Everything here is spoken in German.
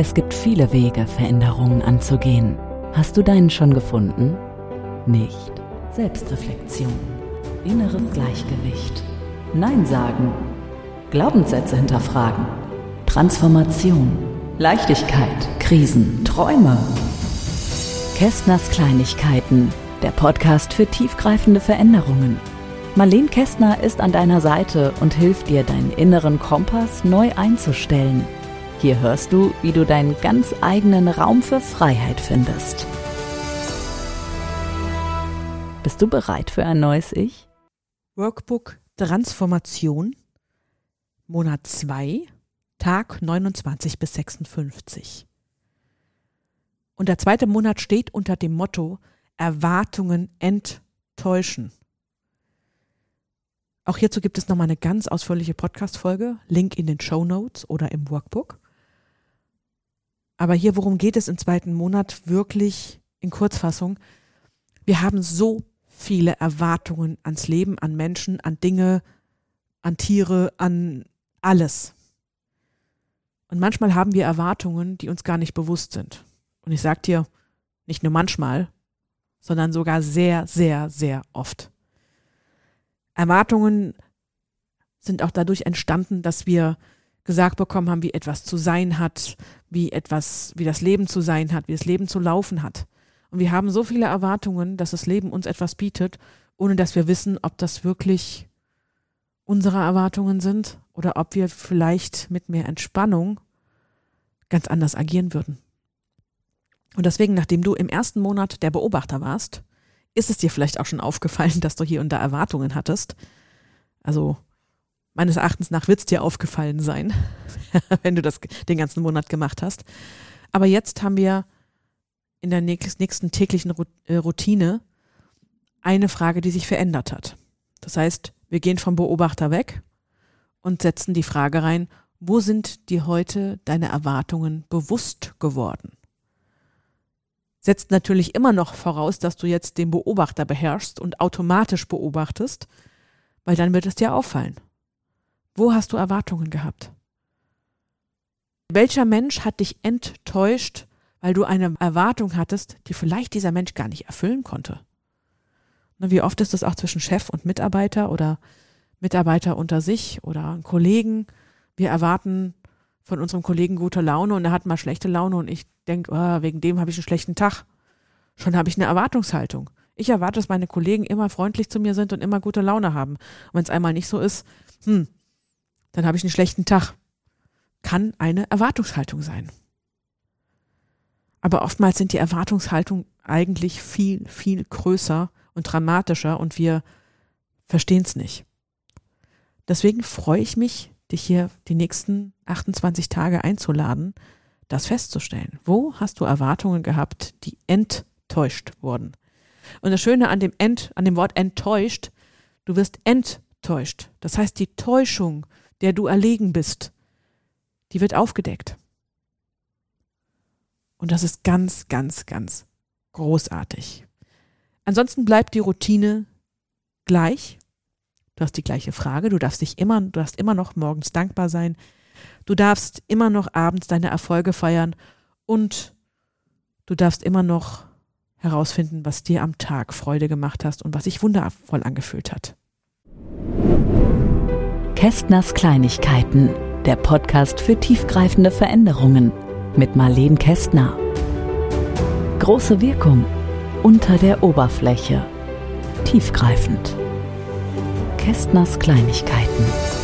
Es gibt viele Wege, Veränderungen anzugehen. Hast du deinen schon gefunden? Nicht. Selbstreflexion, inneres Gleichgewicht, Nein sagen, Glaubenssätze hinterfragen, Transformation, Leichtigkeit, Krisen, Träume. Kästners Kleinigkeiten, der Podcast für tiefgreifende Veränderungen. Marlene Kästner ist an deiner Seite und hilft dir, deinen inneren Kompass neu einzustellen. Hier hörst du, wie du deinen ganz eigenen Raum für Freiheit findest. Bist du bereit für ein neues Ich? Workbook Transformation, Monat 2, Tag 29 bis 56. Und der zweite Monat steht unter dem Motto Erwartungen enttäuschen. Auch hierzu gibt es nochmal eine ganz ausführliche Podcast-Folge, Link in den Shownotes oder im Workbook. Aber hier, worum geht es im zweiten Monat, wirklich in Kurzfassung? Wir haben so viele Erwartungen ans Leben, an Menschen, an Dinge, an Tiere, an alles. Und manchmal haben wir Erwartungen, die uns gar nicht bewusst sind. Und ich sage dir, nicht nur manchmal, sondern sogar sehr, sehr, sehr oft. Erwartungen sind auch dadurch entstanden, dass wir gesagt bekommen haben, wie etwas zu sein hat, wie das Leben zu sein hat, wie das Leben zu laufen hat. Und wir haben so viele Erwartungen, dass das Leben uns etwas bietet, ohne dass wir wissen, ob das wirklich unsere Erwartungen sind oder ob wir vielleicht mit mehr Entspannung ganz anders agieren würden. Und deswegen, nachdem du im ersten Monat der Beobachter warst, ist es dir vielleicht auch schon aufgefallen, dass du hier und da Erwartungen hattest. Also meines Erachtens nach wird es dir aufgefallen sein, wenn du das den ganzen Monat gemacht hast. Aber jetzt haben wir in der nächsten täglichen Routine eine Frage, die sich verändert hat. Das heißt, wir gehen vom Beobachter weg und setzen die Frage rein, wo sind dir heute deine Erwartungen bewusst geworden? Setzt natürlich immer noch voraus, dass du jetzt den Beobachter beherrschst und automatisch beobachtest, weil dann wird es dir auffallen. Wo hast du Erwartungen gehabt? Welcher Mensch hat dich enttäuscht, weil du eine Erwartung hattest, die vielleicht dieser Mensch gar nicht erfüllen konnte? Wie oft ist das auch zwischen Chef und Mitarbeiter oder Mitarbeiter unter sich oder Kollegen? Wir erwarten von unserem Kollegen gute Laune und er hat mal schlechte Laune und ich denke, wegen dem habe ich einen schlechten Tag. Schon habe ich eine Erwartungshaltung. Ich erwarte, dass meine Kollegen immer freundlich zu mir sind und immer gute Laune haben. Und wenn es einmal nicht so ist, dann habe ich einen schlechten Tag. Kann eine Erwartungshaltung sein. Aber oftmals sind die Erwartungshaltungen eigentlich viel, viel größer und dramatischer und wir verstehen es nicht. Deswegen freue ich mich, dich hier die nächsten 28 Tage einzuladen, das festzustellen. Wo hast du Erwartungen gehabt, die enttäuscht wurden? Und das Schöne an dem Wort enttäuscht, du wirst enttäuscht. Das heißt, die Täuschung, der du erlegen bist, die wird aufgedeckt. Und das ist ganz, ganz, ganz großartig. Ansonsten bleibt die Routine gleich. Du hast die gleiche Frage, du darfst immer noch morgens dankbar sein, du darfst immer noch abends deine Erfolge feiern und du darfst immer noch herausfinden, was dir am Tag Freude gemacht hast und was sich wundervoll angefühlt hat. Kästners Kleinigkeiten, der Podcast für tiefgreifende Veränderungen mit Marlene Kästner. Große Wirkung unter der Oberfläche, tiefgreifend. Kästners Kleinigkeiten.